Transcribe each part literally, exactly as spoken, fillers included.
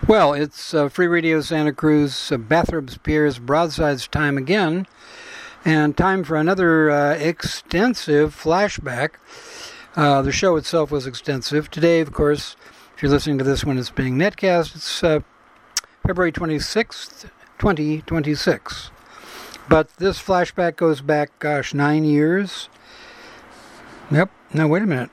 Well, it's uh, Free Radio Santa Cruz, uh, Bathrobes Pierre's Broadsides time again, and time for another uh, extensive flashback. Uh, the show itself was extensive. Today, of course, if you're listening to this when it's being netcast, it's uh, February twenty-sixth, twenty twenty-six. But this flashback goes back, gosh, nine years. Yep. No, wait a minute.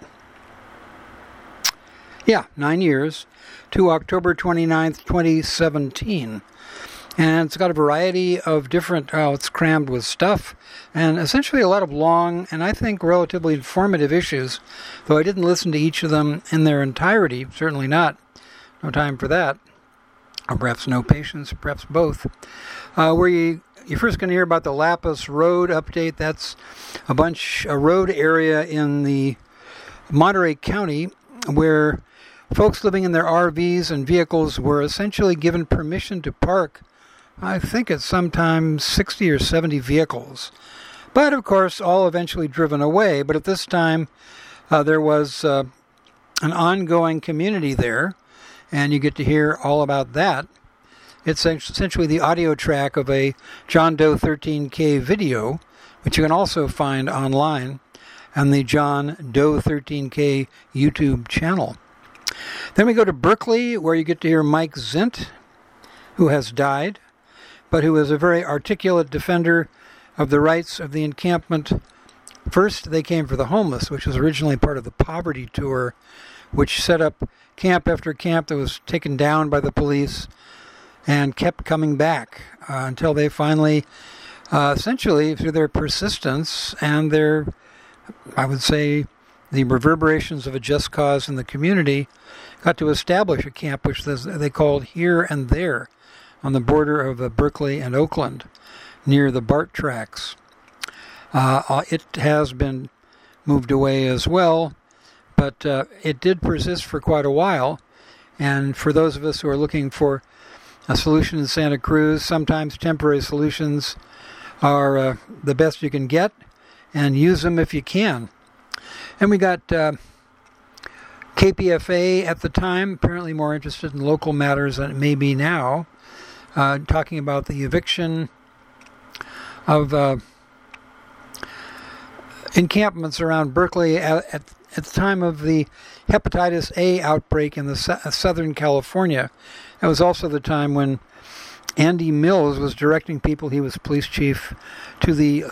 Yeah, nine years. To October twenty-ninth, twenty seventeen. And it's got a variety of different, oh, it's crammed with stuff, and essentially a lot of long and I think relatively informative issues, though I didn't listen to each of them in their entirety, certainly not. No time for that. Or perhaps no patience, perhaps both. Uh, where you, you're first going to hear about the Lapis Road update. That's a bunch, a road area in the Monterey County where folks living in their R Vs and vehicles were essentially given permission to park, I think at sometimes sixty or seventy vehicles. But, of course, all eventually driven away. But at this time, uh, there was uh, an ongoing community there, and you get to hear all about that. It's essentially the audio track of a John Doe thirteen K video, which you can also find online on the John Doe thirteen K YouTube channel. Then we go to Berkeley, where you get to hear Mike Zint, who has died, but who is a very articulate defender of the rights of the encampment. First, they came for the homeless, which was originally part of the Poverty Tour, which set up camp after camp that was taken down by the police and kept coming back uh, until they finally, uh, essentially, through their persistence and their, I would say, the reverberations of a just cause in the community, got to establish a camp which they called Here and There on the border of uh, Berkeley and Oakland near the BART tracks. Uh, it has been moved away as well, but uh, it did persist for quite a while. And for those of us who are looking for a solution in Santa Cruz, sometimes temporary solutions are uh, the best you can get, and use them if you can. And we got uh, K P F A at the time, apparently more interested in local matters than it may be now, uh, talking about the eviction of uh, encampments around Berkeley at, at, at the time of the hepatitis A outbreak in the su- Southern California. That was also the time when Andy Mills was directing people, he was police chief, to the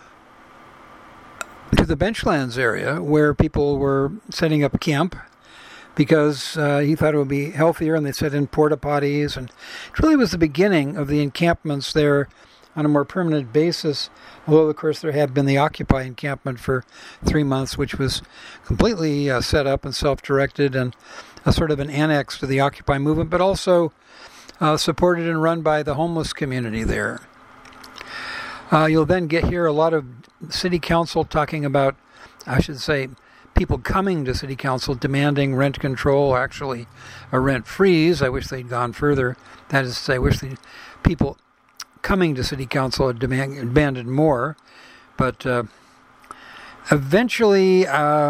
to the Benchlands area where people were setting up camp because uh, he thought it would be healthier, and they set in porta potties, and it really was the beginning of the encampments there on a more permanent basis, although of course there had been the Occupy encampment for three months, which was completely uh, set up and self-directed and a sort of an annex to the Occupy movement, but also uh, supported and run by the homeless community there. Uh, you'll then get here a lot of city council talking about, I should say, people coming to city council demanding rent control, actually a rent freeze. I wish they'd gone further. That is to say, I wish the people coming to city council had demand, demanded more. But uh, eventually, uh,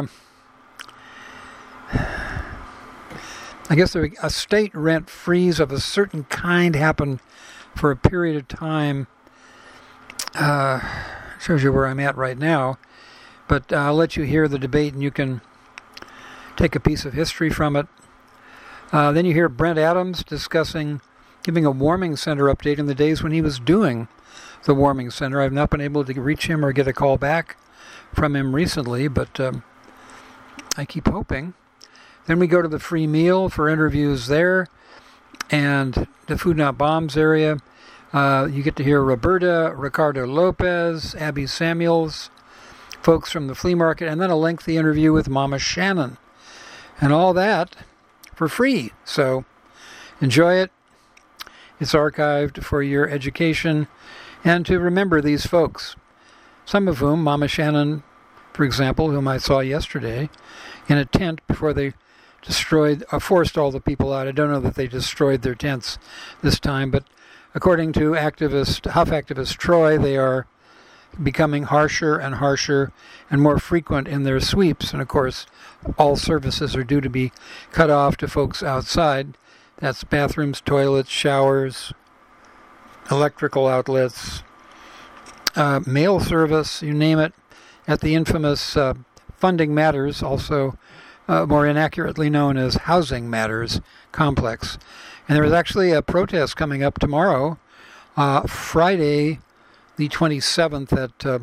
I guess there, a state rent freeze of a certain kind happened for a period of time. Uh, shows you where I'm at right now, but uh, I'll let you hear the debate and you can take a piece of history from it. Uh, then you hear Brent Adams discussing, giving a warming center update in the days when he was doing the warming center. I've not been able to reach him or get a call back from him recently, but um, I keep hoping. Then we go to the free meal for interviews there, and the Food Not Bombs area. Uh, you get to hear Roberta, Ricardo Lopez, Abby Samuels, folks from the flea market, and then a lengthy interview with Mama Shannon. And all that for free. So enjoy it. It's archived for your education and to remember these folks. Some of whom, Mama Shannon, for example, whom I saw yesterday, in a tent before they destroyed, uh, forced all the people out. I don't know that they destroyed their tents this time, but according to activist, Huff activist Troy, they are becoming harsher and harsher and more frequent in their sweeps. And of course, all services are due to be cut off to folks outside That's bathrooms, toilets, showers, electrical outlets, uh, mail service, you name it, at the infamous uh, Funding Matters, also uh, more inaccurately known as Housing Matters complex. And there is actually a protest coming up tomorrow, uh, Friday the twenty-seventh at, uh,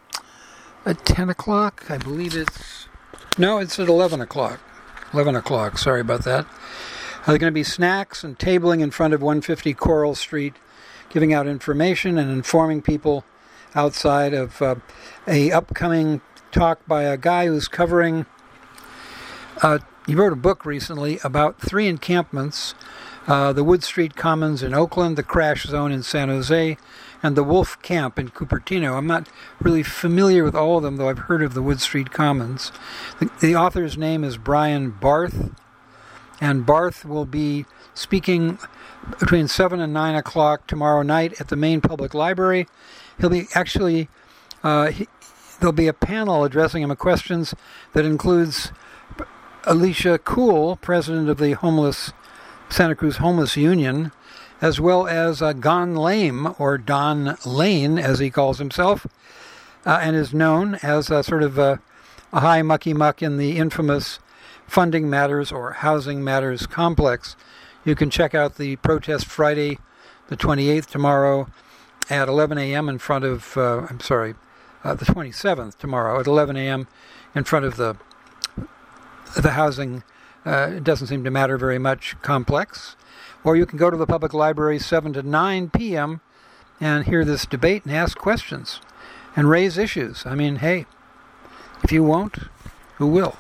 at ten o'clock. I believe it's... No, it's at eleven o'clock. eleven o'clock, sorry about that. Uh, there are going to be snacks and tabling in front of one fifty Coral Street, giving out information and informing people outside of uh, a upcoming talk by a guy who's covering, uh, he wrote a book recently about three encampments, uh, the Wood Street Commons in Oakland, the Crash Zone in San Jose, and the Wolf Camp in Cupertino. I'm not really familiar with all of them, though I've heard of the Wood Street Commons. The, the author's name is Brian Barth, and Barth will be speaking between seven and nine o'clock tomorrow night at the Maine Public Library. He'll be actually, uh, he, there'll be a panel addressing him questions that includes Alicia Kuhl, president of the homeless Santa Cruz Homeless Union, as well as uh, Gon Lame, or Don Lane, as he calls himself, uh, and is known as a sort of a, a high mucky muck in the infamous Funding Matters or Housing Matters complex. You can check out the protest Friday, the twenty-eighth, tomorrow at eleven a.m. in front of, uh, I'm sorry, uh, the twenty-seventh tomorrow at eleven a.m. in front of the the housing, uh, it doesn't seem to matter very much, complex. Or you can go to the public library seven to nine p.m. and hear this debate and ask questions and raise issues. I mean, hey, if you won't, who will?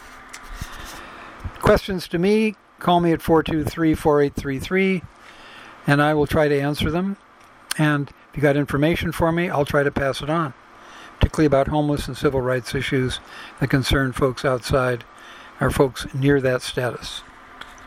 Questions to me, call me at four two three, four eight three three, and I will try to answer them. And if you got information for me, I'll try to pass it on, particularly about homeless and civil rights issues that concern folks outside or folks near that status.